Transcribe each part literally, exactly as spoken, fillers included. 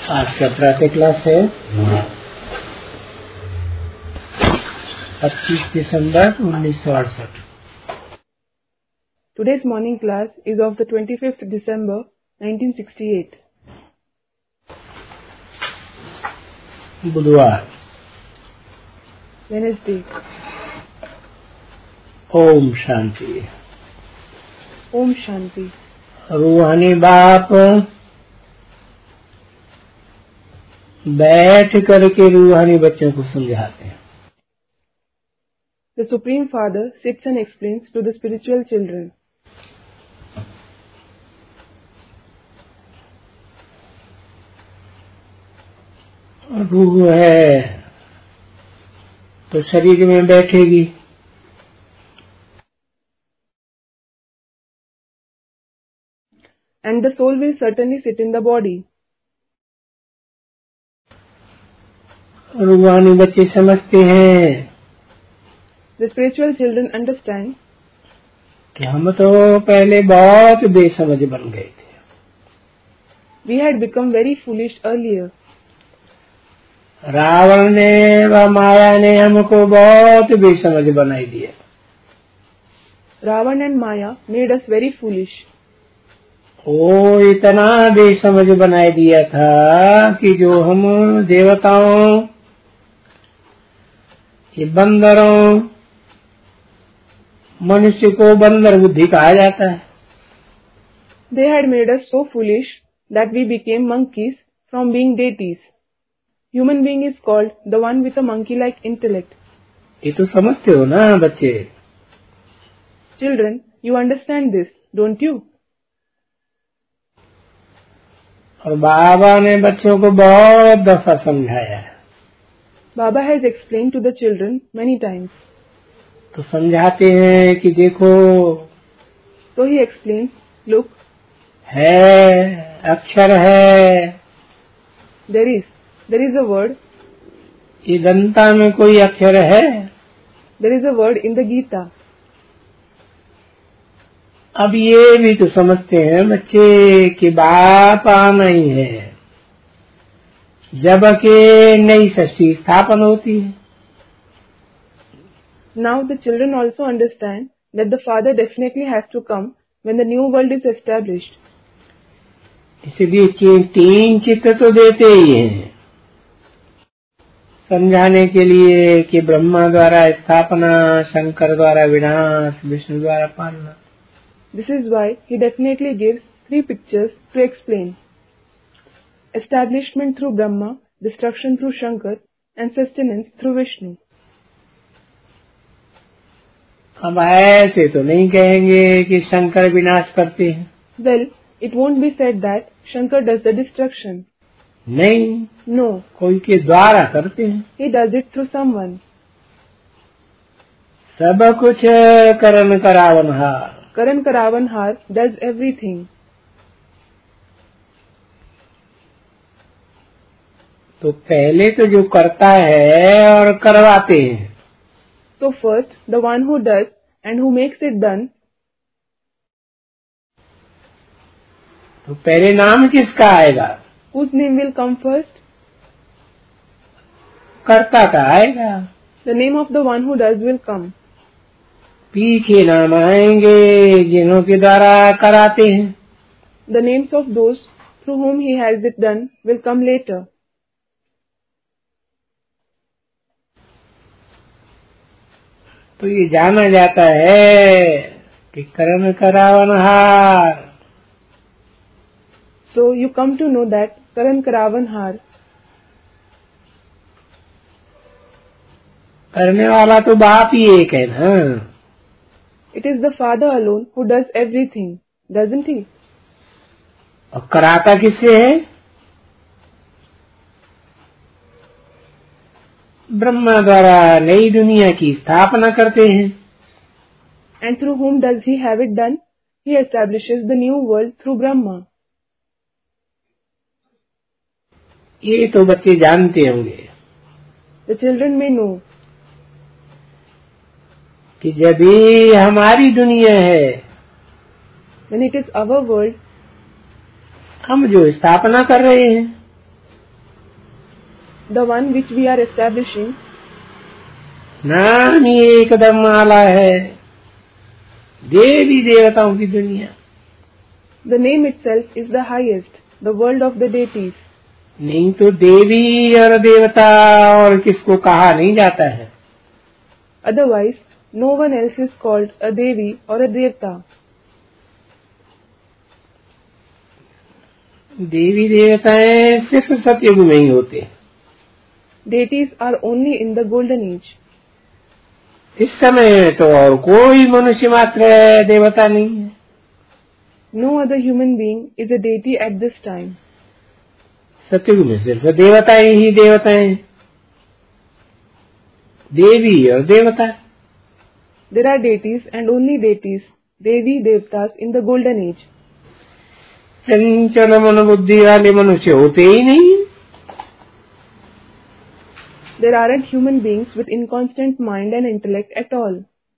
आज का प्रातः क्लास है पच्चीस दिसंबर उन्नीस सौ अड़सठ। Today's morning class is of the twenty-fifth December nineteen sixty-eight. बुधवार। Wednesday. Om Shanti. Om Shanti. रूहानी बाप बैठ करके रूहानी बच्चों को समझाते हैं। The Supreme Father sits and explains to the spiritual children. रूह है तो शरीर में बैठेगी, And the soul will certainly sit in the body. रूहानी बच्चे समझते हैं The spiritual children understand कि हम तो पहले बहुत बेसमझ बन गए थे। we had become very foolish earlier. Ravan ने व माया ने हमको बहुत बेसमझ बनाई दिया। Ravan and Maya made us very foolish. वो इतना बेसमझ बनाई दिया था कि जो हम देवताओं, ये बंदरों, मनुष्य को बंदर बुद्धि कहा जाता है। They had made us so foolish that we became monkeys from being deities. Human being is called the one with a monkey-like intellect. ये तो समझते हो ना बच्चे? Children, you understand this, don't you? और बाबा ने बच्चों को बहुत दफा समझाया है। Baba has explained to the children many times. तो समझाते हैं कि देखो So he explains, look, है, अक्षर है, there is, there is a word, ये गीता में कोई अक्षर है? there is a word in the Gita. अब ये भी तो समझते हैं बच्चे कि बाप आना ही है जब के नई सृष्टि स्थापन होती है। Now the children also understand that the Father definitely has to come when the new world is established. इसलिए ची- तीन चित्र तो देते ही हैं समझाने के लिए कि ब्रह्मा द्वारा स्थापना, शंकर द्वारा विनाश, विष्णु द्वारा पालना। This is why he definitely gives three pictures to explain. Establishment through Brahma, destruction through Shankar, and sustenance through Vishnu. अब ऐसे तो नहीं कहेंगे कि शंकर विनाश करते हैं। Well, it won't be said that Shankar does the destruction. नहीं, No, कोई के द्वारा करते हैं। he does it through someone. सब कुछ करन करावनहार। Karan Karavanhar does everything. तो पहले तो जो करता है और करवाते हैं, So first, the one who does and who makes it done, तो पहले नाम किसका आएगा? whose name will come first? कर्ता का आएगा। The name of the one who does will come. पीछे नाम आएंगे जिन्हों के द्वारा कराते हैं। The names of those through whom he has it done will come later. तो ये जाना जाता है कि कर्म करावनहार, So you come to know that Karan Karavanhar, करने वाला तो बाप ही एक है ना। it is the Father alone who does everything, doesn't he? और कराता किससे है? ब्रह्मा द्वारा नई दुनिया की स्थापना करते हैं। And through whom does he have it done? He establishes the new world through Brahma. ये तो बच्चे जानते होंगे The children may know कि जब ये हमारी दुनिया है, when it is our world, हम जो स्थापना कर रहे हैं, the one which we are establishing, नाम ही एकदम आला है, देवी देवताओं की दुनिया। the name itself is the highest, the world of the deities. नहीं तो देवी और देवता और किसको कहा नहीं जाता है। Otherwise, no one else is called a Devi or a Devta. देवी देवताएं सिर्फ सतयुग में ही होते हैं। Deities are only in the golden age. इस समय तो और कोई मनुष्य मात्र देवता नहीं है। No other human being is a deity at this time. सतयुग में सिर्फ देवताएं ही देवताएं, देवी और देवता। There are deities and only deities, Devi Devtas in the golden age. चंचल मन बुद्धि वाले मनुष्य होते ही नहीं। There aren't human beings with inconstant mind and intellect at all.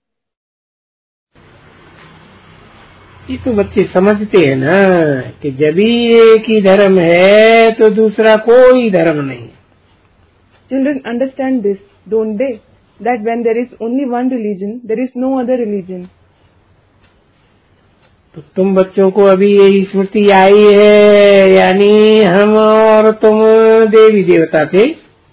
ये तो बच्चे समझते हैं ना कि जब भी एक ही धर्म है तो दूसरा कोई धर्म नहीं। Children understand this, don't they? That when there is only one religion, there is no other religion. तो तुम बच्चों को अभी यही स्मृति आई है, यानी हम और तुम देवी देवता थे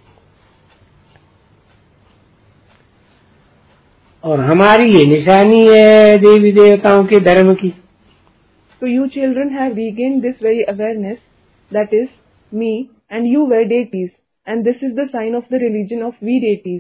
और हमारी ये निशानी है देवी देवताओं के धर्म की। So you children have regained this very awareness, that is, me and you were deities, and this is the sign of the religion of we deities.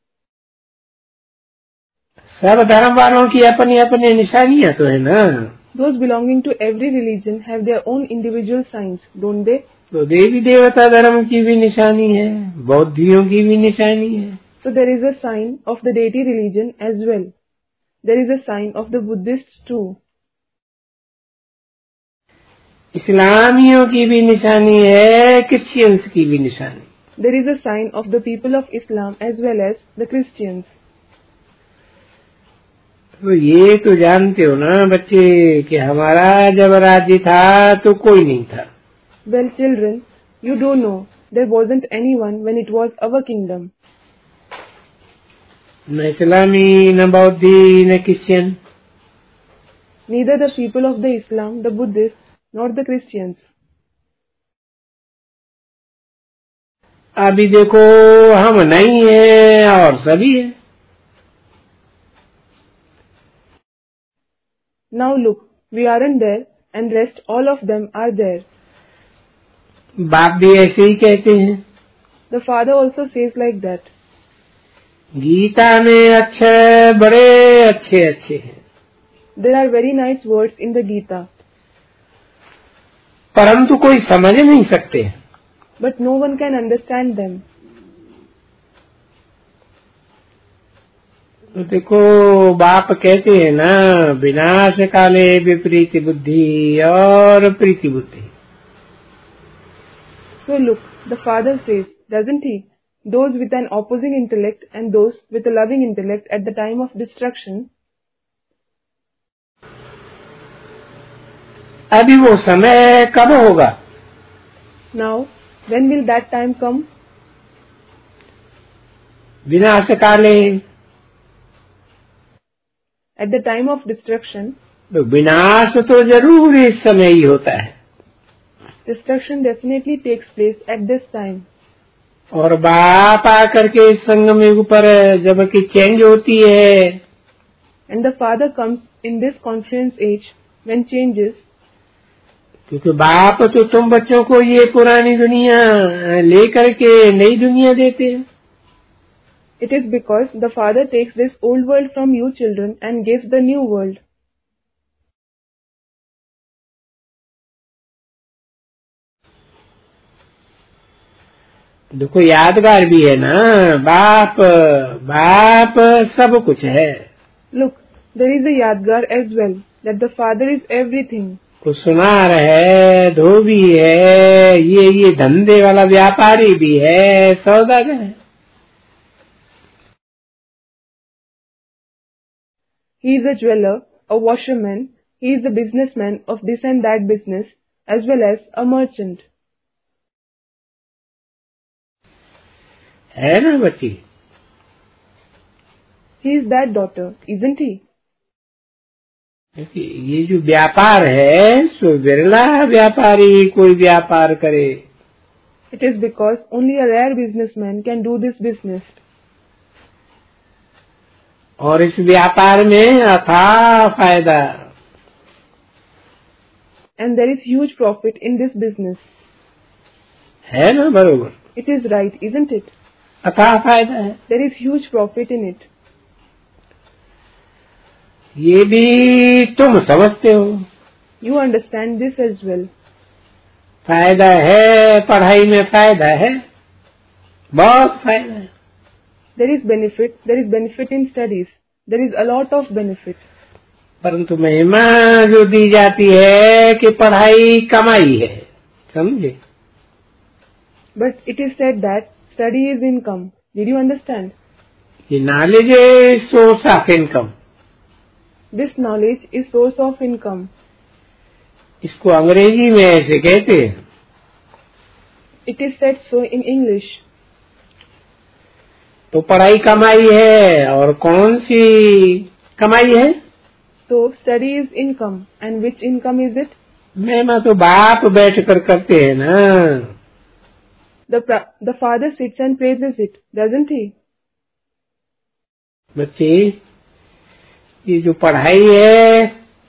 सब धर्म वालों की अपनी अपनी निशानियां तो है ना। Those belonging to every religion have their own individual signs, don't they? तो देवी देवता धर्म की भी निशानी है, बौद्धियों की भी निशानी है। So there is a sign of the deity religion as well. There is a sign of the Buddhists too. इस्लामियों की भी निशानी है, क्रिश्चियंस की भी निशानी। There is a sign of the people of Islam as well as the Christians. तो ये तो जानते हो ना बच्चे कि हमारा जब राज्य था तो कोई नहीं था। Well, children, you do know there wasn't anyone when it was our kingdom. न इस्लामी, न बौद्धि, न Christian. Neither the people of the Islam, the Buddhists, nor the Christians. अभी देखो हम नहीं है और सभी है। Now look, we aren't there and rest all of them are there. बाप भी ऐसे ही कहते हैं। The father also says like that. Gita में अक्षर बड़े अच्छे अच्छे हैं। There are very nice words in the Gita. परंतु कोई समझ नहीं सकते। But no one can understand them. तो देखो बाप कहते हैं ना, विनाश काले विपरीत बुद्धि और प्रीति बुद्धि। So look, the father says, doesn't he? Those with an opposing intellect and those with a loving intellect at the time of destruction. अभी वो समय कब होगा? Now, when will that time come? विनाश काले, At the time of destruction. तो विनाश तो जरूर इस समय ही होता है। Destruction definitely takes place at this time. और बाप आकर के इस संगम युग पर जब कि चेंज होती है, And the father comes in this confluence age when changes. क्योंकि बाप तो तुम बच्चों को ये पुरानी दुनिया लेकर के नई दुनिया देते हैं। It is because the father takes this old world from you children and gives the new world. देखो यादगार भी है ना, बाप बाप सब कुछ है। Look, there is a Yadgar as well, that the father is everything. कुछ सुनार है, धोबी है, ये ये धंधे वाला व्यापारी भी है, सौदागर है। He is a jeweler, a washerman, he is a businessman of this and that business, as well as a merchant. है ना बच्ची? He is that daughter, isn't he? ये जो व्यापार है सो बिरला व्यापारी कोई व्यापार करे. It is because only a rare businessman can do this business. और इस व्यापार में अथाह फायदा. And there is huge profit in this business. है ना बरोबर? It is right, isn't it? अथाह फायदा है. There is huge profit in it. ये भी तुम समझते हो. You understand this as well. फायदा है, पढ़ाई में फायदा है, बहुत फायदा है. There is benefit, there is benefit in studies. There is a lot of benefit. परंतु महिमा जो दी जाती है कि पढ़ाई कमाई है, समझे? But it is said that study is income. Did you understand? ये नॉलेज है source of income. This knowledge is source of income. इसको अंग्रेजी में ऐसे कहते हैं. It is said so in English. तो पढ़ाई कमाई है, और कौन सी कमाई है? So study is income, and which income is it? महिमा तो बाप बैठ कर करते हैं ना. The the father sits and praises it, doesn't he? बच्चे, ये जो पढ़ाई है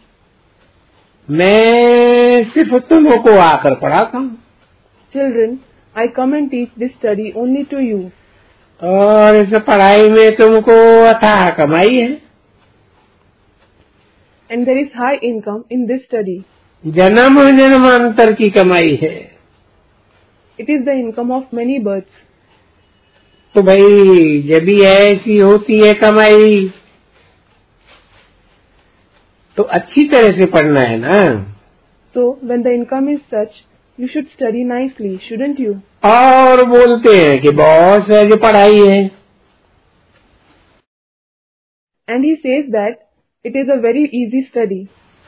मैं सिर्फ तुमको आकर पढ़ाता हूँ. Children, I come and teach this study only to you. और इस पढ़ाई में तुमको अथाह कमाई है. And there is high income in this study. जन्म जन्मांतर की कमाई है. It is the income of many births. तो भाई जब भी ऐसी होती है कमाई तो अच्छी तरह से पढ़ना है ना. So when the income is such, you should study nicely, shouldn't you? और बोलते हैं कि बहुत सहज पढ़ाई है. And he says that it is a very easy study.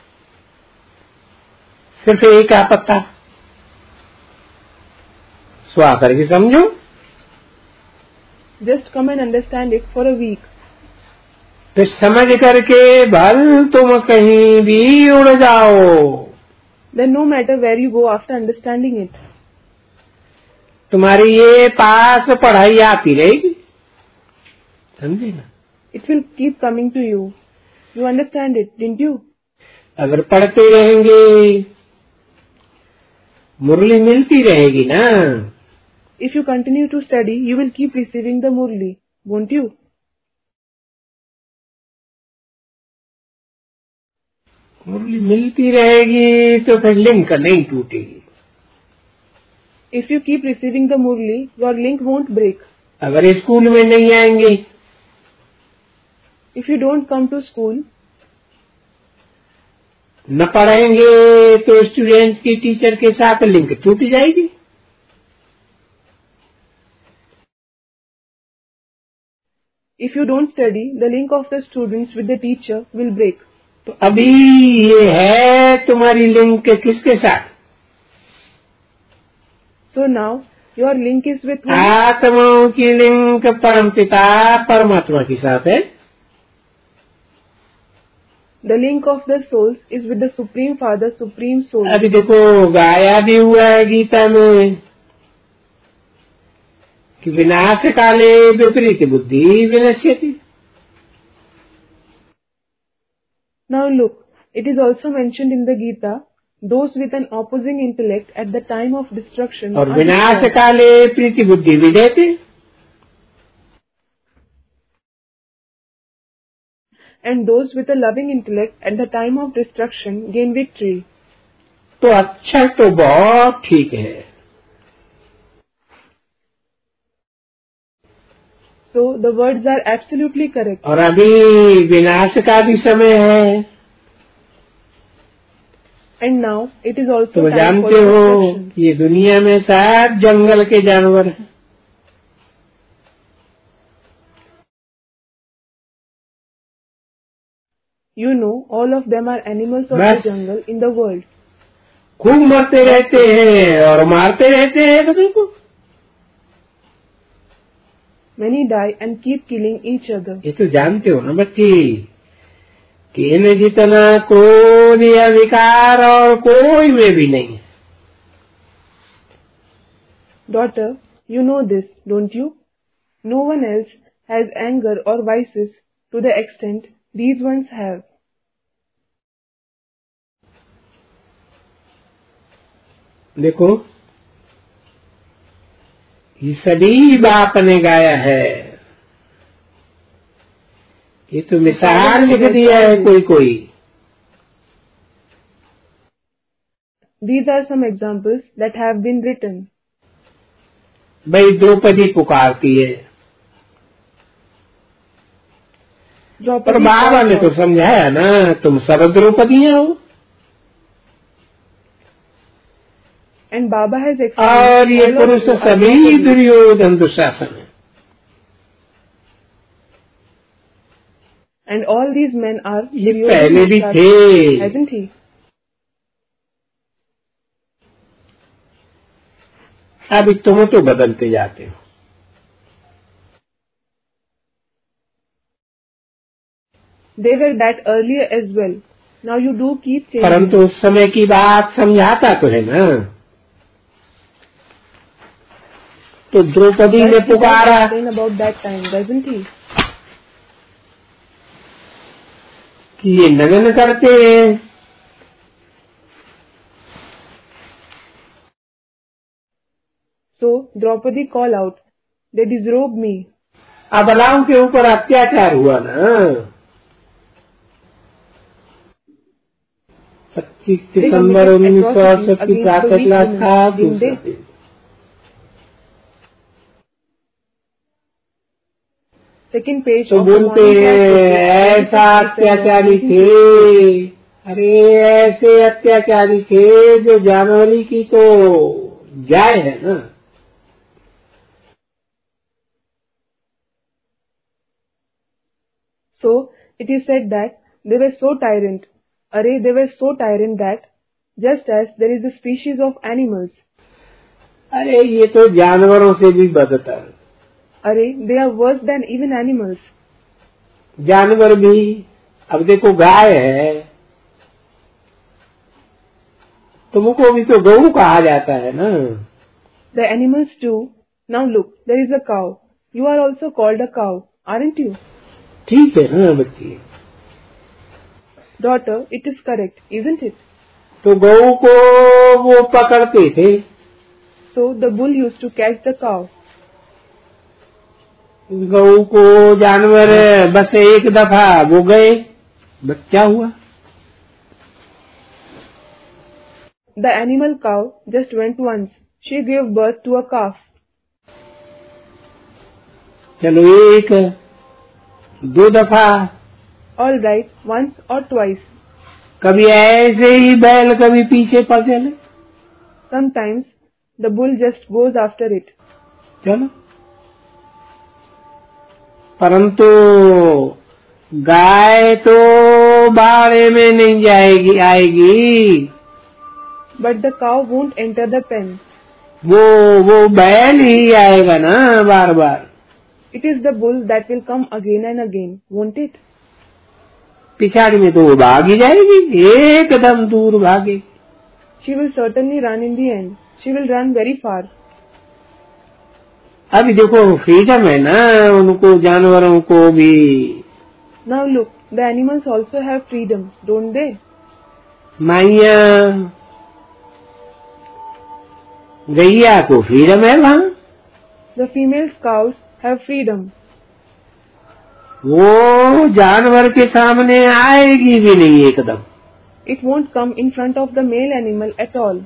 सिर्फ एक आपत्ता. सो आकर के समझो. Just come and understand it for a week. तो समझ करके भल तुम कहीं भी उड़ जाओ. Then no matter where you go after understanding it, तुम्हारी ये पास पढ़ाई आती रहेगी. समझे ना? it will keep coming to you. You understand it, didn't you? अगर पढ़ते रहेंगे मुरली मिलती रहेगी ना. If you continue to study, you will keep receiving the murli, won't you? मुरली मिलती रहेगी तो फिर लिंक नहीं टूटेगी. If you keep receiving the murli, your link won't break. अगर स्कूल में नहीं आएंगे, If you don't come to school, न पढ़ेंगे तो स्टूडेंट की टीचर के साथ लिंक टूट जाएगी. if you don't study, the link of the students with the teacher will break. तो अभी ये है तुम्हारी लिंक किसके साथ? So now your link is with whom? आत्माओं की लिंक परम पिता परमात्मा के साथ है. The link of the souls is with the Supreme Father, Supreme Soul. अभी देखो गाया भी हुआ है गीता में कि विनाश काले विपरीत बुद्धि विनश्यति. Now look, it is also mentioned in the Gita, those with an opposing intellect at the time of destruction और are विनाश destroyed. काले प्रीति बुद्धि विजयते. And those with a loving intellect at the time of destruction gain victory. तो अच्छा तो बहुत ठीक है. So the words are absolutely correct. और अभी विनाश का भी समय है. And now it is also तो time for जानते हो destruction. ये दुनिया में सब जंगल के जानवर हैं. You know, all of them are animals of बस. the jungle in the world. खूब मरते रहते हैं और मारते रहते हैं सभी को. Many die and keep killing each other. ये तो जानते हो ना बच्ची कि इन्हें जितना क्रोध या विकार और कोई में भी नहीं है। Daughter, you know this, don't you? No one else has anger or vices to the extent these ones have. देखो ये सभी बाप ने गाया है, ये तो मिसाल लिख दिया है कोई कोई। These are some examples that have been written. भाई द्रौपदी पुकारती है, पर बाबा ने तो समझाया ना तुम सब द्रौपदियां हो। And Baba has और ये पुरुष सभी दुर्योधन दुशासन है। And all these men are ये पहले भी थे, hasn't he? अभी तुम तो बदलते जाते हो। They were that earlier as well. Now you do keep changing. परंतु उस समय की बात समझाता तो है ना। तो द्रौपदी ने पुकारा about that time, doesn't he? कि ये नगन करते हैं। So Draupadi call out, they disrobe me. अबलाओं के ऊपर अत्याचार हुआ ना। पच्चीस दिसंबर उन्नीस सौ अड़सठ की प्रातः क्लास था दूसरा दिन। Second page तो बोलते ऐसा अत्याचारी थे, अरे ऐसे अत्याचारी थे जो जानवरी की तो जाए है ना। So it is said that they were so tyrant, array they were so tyrant that just as there is a species of animals, अरे ये तो जानवरों से भी बदतर, array they are worse than even animals. जानवर भी, अब देखो गाय है, तुमको भी तो गऊ कहा जाता है ना। The animals too. Now look, there is a cow. You are also called a cow, aren't you? ठीक है ना बच्ची। Daughter, it is correct, isn't it? तो गऊ को वो पकड़ते थे। So the bull used to catch the cow. गऊ को जानवर बस एक दफा वो गए, बच्चा हुआ। The animal cow just went once. She gave birth to a calf. चलो एक दो दफा, All right, once or twice. कभी ऐसे ही बैल कभी पीछे पड़ चले। Sometimes the bull just goes after it. चलो, परंतु गाय तो बाड़े में नहीं जाएगी आएगी। But the cow won't enter the pen. वो वो बैल ही आएगा ना बार बार। It is the bull that will come again and again, won't it? पिछाड़ी में तो वो भाग ही जाएगी, एकदम दूर भागेगी। She will certainly run in the end. She will run very far. अभी देखो फ्रीडम है ना उनको, जानवरों को भी। Now look, the animals also have freedom, don't they? माइया गैया को फ्रीडम है वहाँ। The female cows have freedom. वो जानवर के सामने आएगी भी नहीं एकदम। It won't come in front of the male animal at all.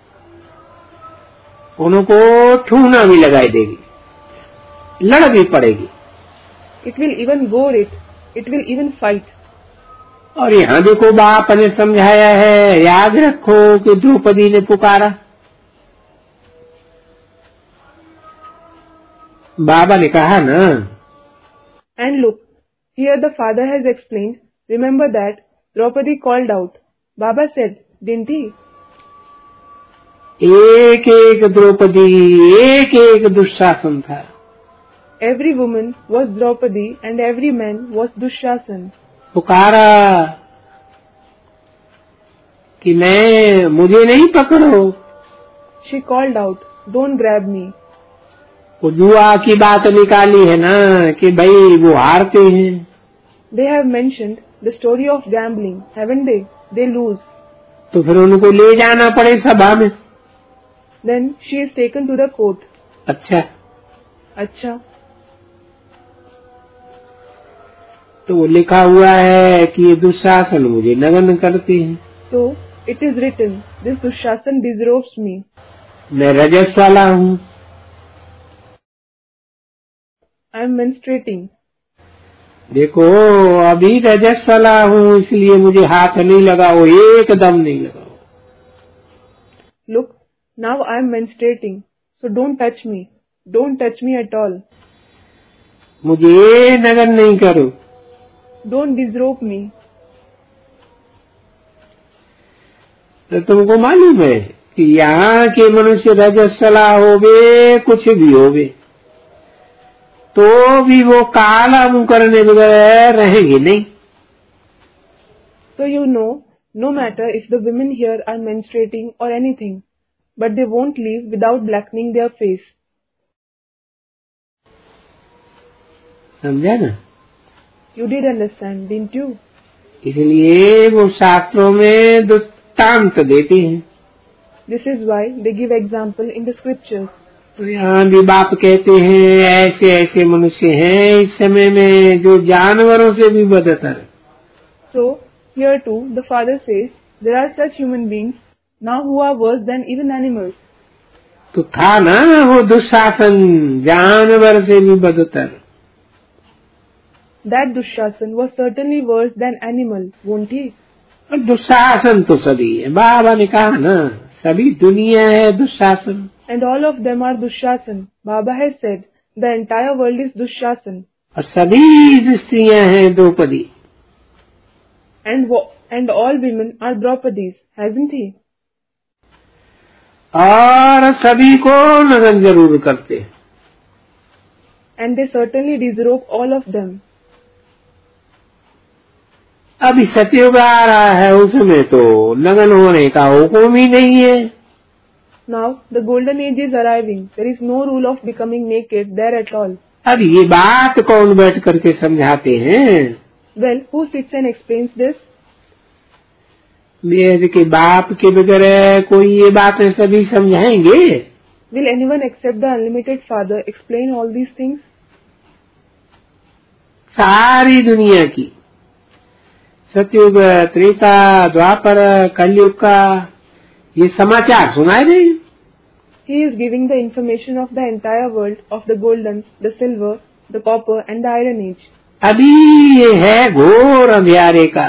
उनको ठूना भी लगाई देगी, लड़ भी पड़ेगी। It will even gore it. It will even fight. और यहाँ देखो बाप ने समझाया है, याद रखो कि द्रौपदी ने पुकारा। बाबा ने कहा ना। And look, here the father has explained. Remember that Draupadi called out. Baba said, didn't he? एक एक द्रौपदी, एक एक दुशासन था। Every woman was Draupadi and every man was Dushasan. पुकारा कि मैं मुझे नहीं पकड़ो। She called out, "Don't grab me." वो जुआ की बात निकाली है ना कि भाई वो हारते हैं। They have mentioned the story of gambling, haven't they? They lose. तो फिर उनको ले जाना पड़े सभा में। Then she is taken to the court. अच्छा, अच्छा, तो वो लिखा हुआ है कि ये दुशासन मुझे नग्न करते हैं। so it is written, this Dushasan disrobes me. मैं रजस वाला हूँ। I am menstruating. देखो अभी रजस वाला हूँ इसलिए मुझे हाथ नहीं लगाओ, एकदम नहीं लगाओ। Look, now I am menstruating, so don't touch me. Don't touch me at all. मुझे नग्न नहीं करो। Don't disrobe me. तो तुमको मालूम है कि यहाँ के मनुष्य रजस्वला होवे कुछ भी होवे तो भी वो काला मुंह करने बगैर रहेंगे नहीं। So you know, no matter if the women here are menstruating or anything, but they won't leave without blackening their face. समझा ना? You did understand, didn't you? इसलिए वो शास्त्रों में दृष्टांत देते हैं। This is why they give example in the scriptures. तो यहाँ भी बाप कहते हैं ऐसे ऐसे मनुष्य हैं इस समय में जो जानवरों से भी बदतर। So here too, the Father says there are such human beings now who are worse than even animals. तो था ना वो दुशासन जानवर से भी बदतर। That Dushasan was certainly worse than animal, won't he? और दुशासन तो सभी है, बाबा ने कहा ना सभी दुनिया है Dushasan. And all of them are Dushasan. Baba has said the entire world is Dushasan. और सभी स्त्रियां हैं Draupadi. And wo- and all women are Draupadis, hasn't he? और सभी को नग्न जरूर करते हैं। And they certainly disrobe all of them. अभी सतयुग आ रहा है उसमें तो नग्न होने का हुक्म ही नहीं है। Now the golden age is arriving. There is no rule of becoming naked there at all. अब ये बात कौन बैठ करके समझाते हैं? Well, who sits and explains this? मेरे के बाप के बगैर कोई ये बातें सभी समझाएंगे? Will anyone except the unlimited Father explain all these things? सारी दुनिया की सतयुग त्रेता द्वापर कलयुग का ये समाचार सुनाए रहे। He is giving the information of the entire world of the golden, the silver, the copper and the iron age. अभी ये है घोर अंधियारे का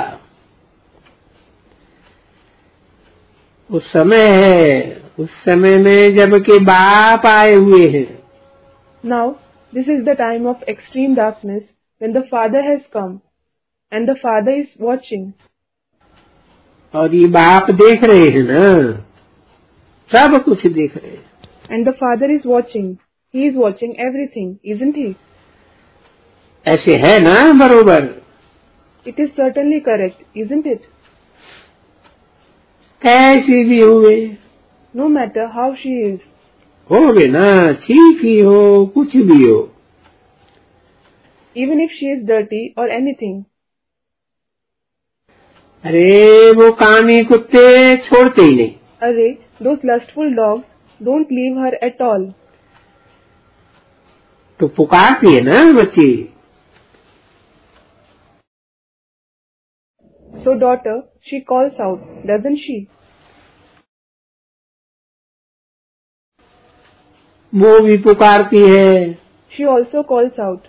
उस समय है, उस समय में जब के बाप आए हुए हैं। Now, this is the time of extreme darkness when the Father has come and the Father is watching. और ये बाप देख रहे हैं ना, सब कुछ देख रहे हैं। And the Father is watching. He is watching everything, isn't he? ऐसे है ना बरोबर? It is certainly correct, isn't it? कैसी भी हुए No matter how she is. होवे ना, ठीक ही हो कुछ भी हो। Even if she is dirty or anything. अरे वो कामी कुत्ते छोड़ते ही नहीं। Array, those lustful dogs don't leave her at all. तो पुकारती है ना बच्ची। So daughter, she calls out, doesn't she? वो भी पुकारती है। She also calls out,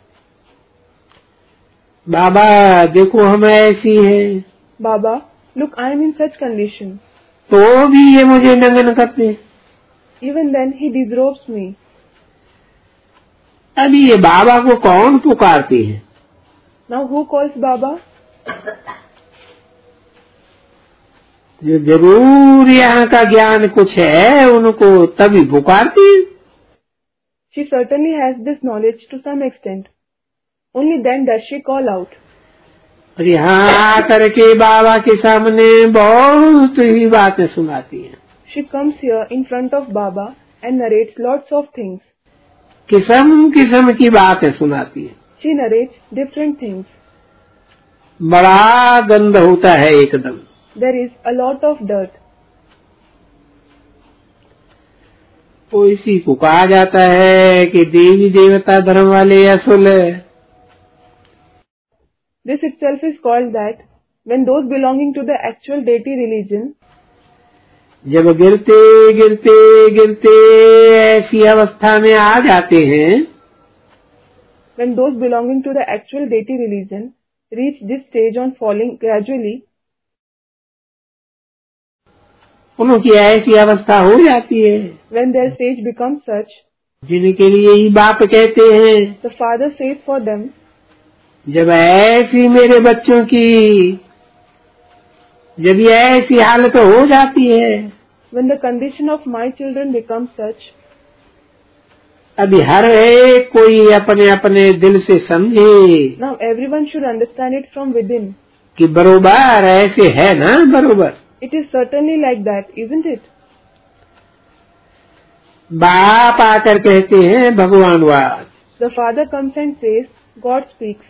बाबा देखो हम ऐसी हैं। Baba, look, I am in such condition. तो भी ये मुझे नंगन करते हैं। Even then he disrobes me. अभी ये बाबा को कौन पुकारती है? Now who calls Baba? जो जरूर यहाँ का ज्ञान कुछ है उनको तभी पुकारती है। She certainly has this knowledge to some extent. Only then does she call out. और यहाँ आकर के बाबा के सामने बहुत ही बातें सुनाती हैं. She comes here in front of Baba and narrates lots of things. किस्म किस्म की बातें सुनाती है. She narrates different things. बड़ा गंद होता है एकदम. There is a lot of dirt. तो इसी को कहा जाता है कि देवी देवता धर्म वाले असल है. This itself is called that when those belonging to the actual deity religion, जब गिरते गिरते गिरते ऐसी अवस्था में आ जाते हैं, when those belonging to the actual deity religion reach this stage on falling gradually, उनकी ऐसी अवस्था हो जाती है, when their stage becomes such, जिनके लिए ही बाप कहते हैं, the father says for them, जब ऐसी मेरे बच्चों की जब ये ऐसी हालत हो जाती है, when the condition of my children becomes such, अभी हर एक कोई अपने अपने दिल से समझे, now everyone should understand it from within, कि बरोबर ऐसे है ना, बरोबर it is certainly like that, isn't it? बाप आकर कहते हैं भगवानवाद. The father comes and says, God speaks.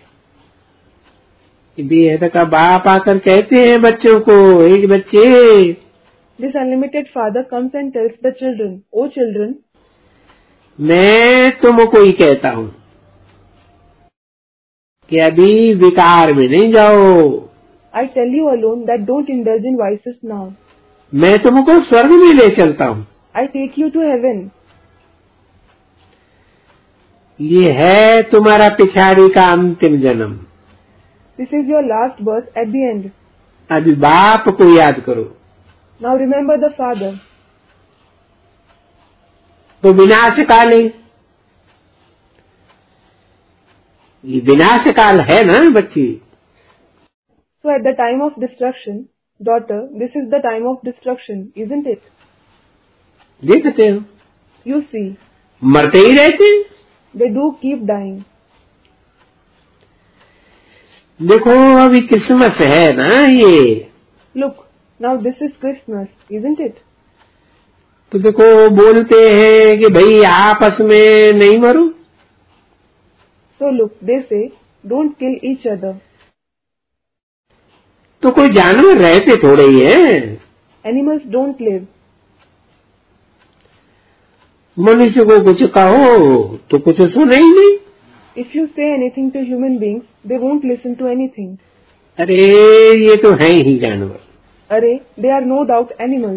बेहद का बाप आकर कहते हैं बच्चों को, एक बच्चे, This unlimited father comes and tells the children, O children, मैं तुमको ही कहता हूँ कि अभी विकार में नहीं जाओ. I tell you alone that don't indulge in vices now. मैं तुमको स्वर्ग में ले चलता हूँ. I take you to heaven. ये है तुम्हारा पिछाड़ी का अंतिम जन्म. This is your last birth at the end. अभी बाप को याद करो. Now remember the father. तो विनाश काल, ये विनाश काल है ना बच्ची. So at the time of destruction, daughter, this is the time of destruction, isn't it? देखते हो, You see, मरते ही रहते हैं. they do keep dying. देखो अभी क्रिसमस है ना ये. Look, now this is Christmas, isn't it? तो देखो बोलते हैं कि भाई आपस में नहीं मरो. So look, they say, don't kill each other. तो कोई जानवर रहते थोड़े ही है. Animals don't live. मनुष्य को कुछ कहो तो कुछ सुने ही नहीं. If you say anything to human beings, they won't listen to anything. अरे ये तो है ही जानवर. Array, they are no doubt animals.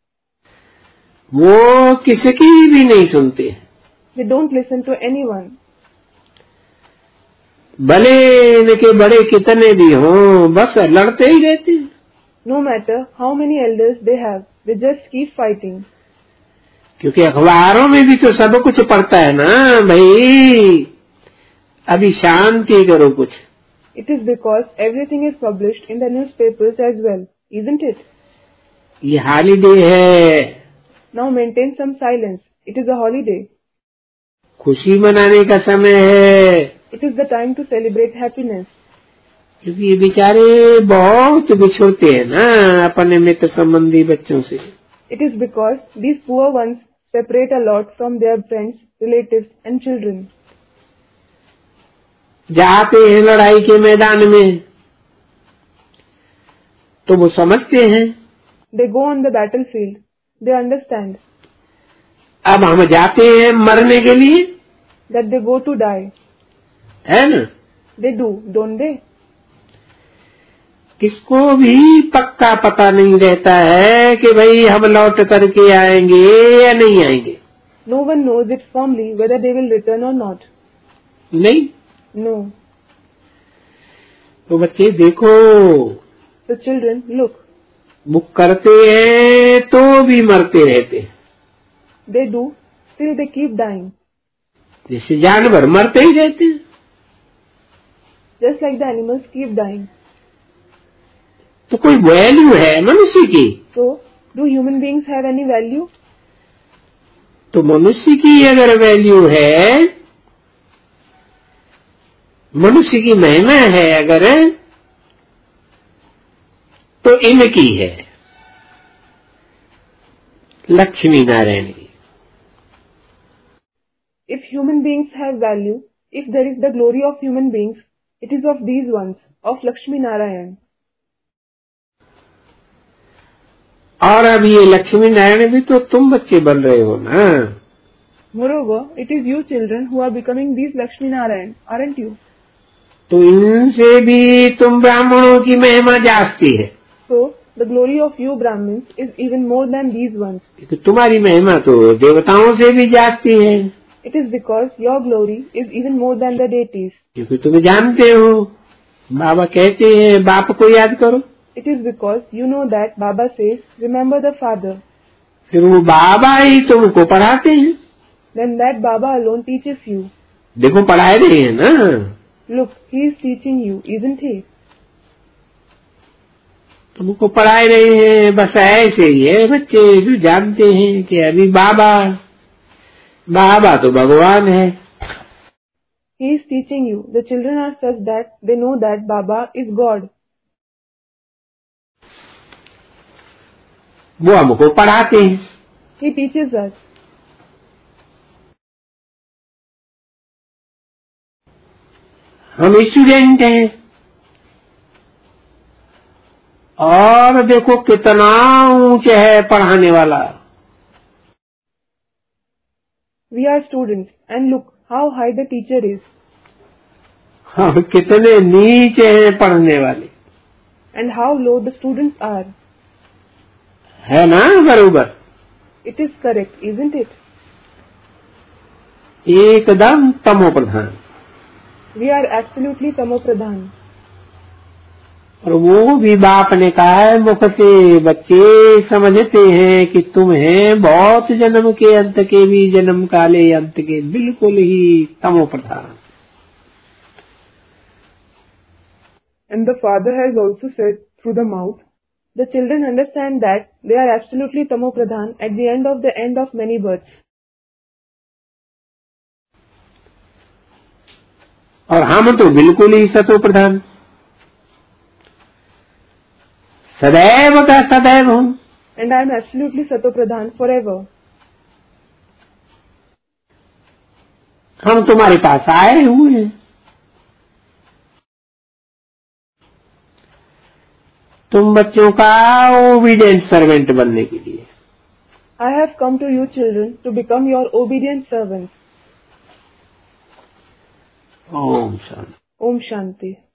वो किसकी भी नहीं सुनते. They don't listen to anyone. भले इनके बड़े कितने भी हों, बस लड़ते ही रहते हैं. No matter how many elders they have, they just keep fighting. क्योंकि अखबारों में भी तो सब कुछ पढ़ता है ना भाई, अभी शांति करो कुछ. It is because everything is published in the newspapers as well, isn't it? ये हॉलीडे है. Now maintain some silence. It is a holiday. खुशी मनाने का समय है. It is the time to celebrate happiness. क्योंकि ये बेचारे बहुत बिछुड़ते हैं ना अपने मित्र संबंधी बच्चों से. It is because these poor ones separate a lot from their friends, relatives and children. जाते हैं लड़ाई के मैदान में तो वो समझते हैं. They go on the battlefield. They understand अब हम जाते हैं मरने के लिए, that they go to die. है ना. They do, don't they? किसको भी पक्का पता नहीं रहता है कि भाई हम लौट करके आएंगे या नहीं आएंगे. No one knows it firmly whether they will return or not. नहीं. No. तो बच्चे देखो, The children, look, वो करते हैं तो भी मरते रहते हैं. they do, still they keep dying. जैसे जानवर मरते ही रहते हैं. Just like the animals keep dying. तो कोई वैल्यू है मनुष्य की? So, do human beings have any value? तो मनुष्य की अगर वैल्यू है, मनुष्य की महिमा है अगर, तो इनकी है, लक्ष्मी नारायण की। If human beings have value, if there is the glory of human beings, it is of these ones, of Lakshmi Narayan. और अब ये लक्ष्मी नारायण भी तो तुम बच्चे बन रहे हो ना। Moreover, it is you children who are becoming these Lakshmi Narayan, aren't you? तो इनसे भी तुम ब्राह्मणों की महिमा जास्ती है। So, the glory of you Brahmins is even more than these ones. तो तुम्हारी महिमा तो देवताओं से भी जास्ती है। It is because your glory is even more than the deities. क्योंकि तुम जानते हो, बाबा कहते हैं बाप को याद करो। It is because you know that Baba says, remember the father. फिर वो बाबा ही तुमको पढ़ाते हैं। Then that Baba alone teaches you. देखो पढ़ाए रहे हैं ना। Look, he is teaching you, isn't he? तुमको पढ़ाए रहे हैं, बस ऐसे ही है बच्चे जो जानते हैं कि अभी बाबा बाबा तो भगवान है। He is teaching you. The children are such that they know that Baba is God. वो हमको पढ़ाते हैं। He teaches us. हम स्टूडेंट हैं, और देखो कितना ऊंचे है पढ़ाने वाला। We are students, and look how high the teacher is. हाँ, कितने नीचे हैं पढ़ने वाले। And how low the students are. है ना बरोबर? It is correct, isn't it? एकदम तमो प्रधान। We are absolutely tamopradhan. और वो भी बाप ने कहा है मुख से, बच्चे समझते हैं कि तुम हैं बहुत जन्म के अंत के भी जन्म काले अंत के बिल्कुल ही तमो प्रधान। And the father has also said through the mouth, the children understand that they are absolutely tamopradhan at the end of the end of many births. और हम तो बिल्कुल ही सतो प्रधान, सदैव का सदैव हूँ। And I am absolutely satopradhan forever. हम तुम्हारे पास आए हुए हैं, तुम बच्चों का ओबीडिएंट सर्वेंट बनने के लिए। I have come to you children to become your obedient servants. Om Shanti. Om Shanti.